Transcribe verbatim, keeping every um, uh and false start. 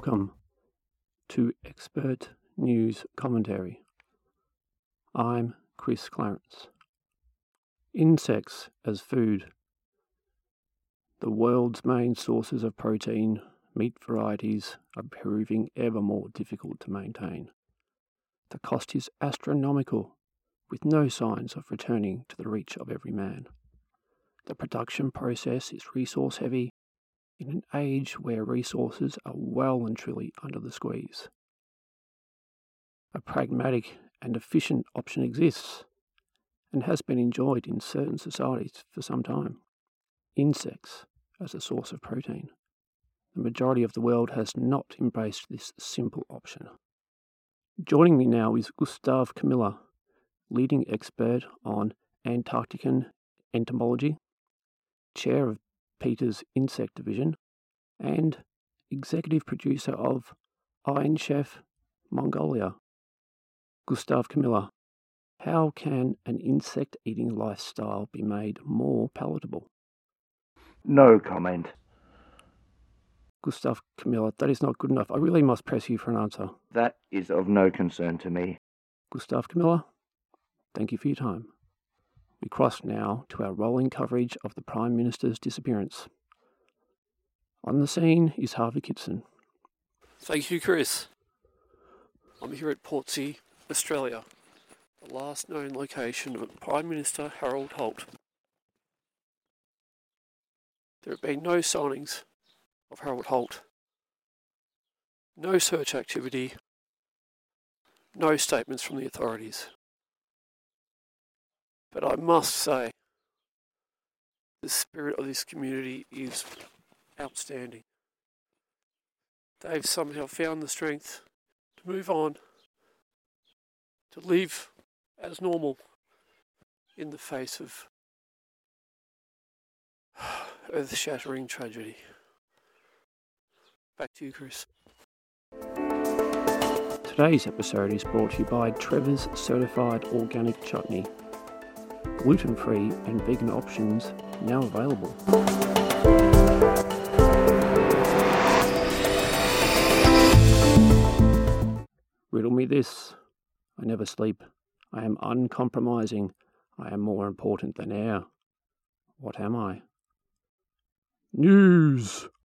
Welcome to Expert News Commentary. I'm Chris Clarence. Insects as food. The world's main sources of protein, meat varieties, are proving ever more difficult to maintain. The cost is astronomical, with no signs of returning to the reach of every man. The production process is resource heavy, in an age where resources are well and truly under the squeeze. A pragmatic and efficient option exists, and has been enjoyed in certain societies for some time. Insects as a source of protein. The majority of the world has not embraced this simple option. Joining me now is Gustav Camilla, leading expert on Antarctican entomology, chair of Peter's Insect Division, and executive producer of Iron Chef Mongolia. Gustav Camilla, how can an insect-eating lifestyle be made more palatable? No comment. Gustav Camilla, that is not good enough. I really must press you for an answer. That is of no concern to me. Gustav Camilla, thank you for your time. We cross now to our rolling coverage of the Prime Minister's disappearance. On the scene is Harvey Kitson. Thank you, Chris. I'm here at Portsea, Australia, the last known location of Prime Minister Harold Holt. There have been no signings of Harold Holt, no search activity, no statements from the authorities. But I must say, the spirit of this community is outstanding. They've somehow found the strength to move on, to live as normal in the face of earth-shattering tragedy. Back to you, Chris. Today's episode is brought to you by Trevor's Certified Organic Chutney. Gluten-free and vegan options now available. Riddle me this. I never sleep. I am uncompromising. I am more important than air. What am I? News!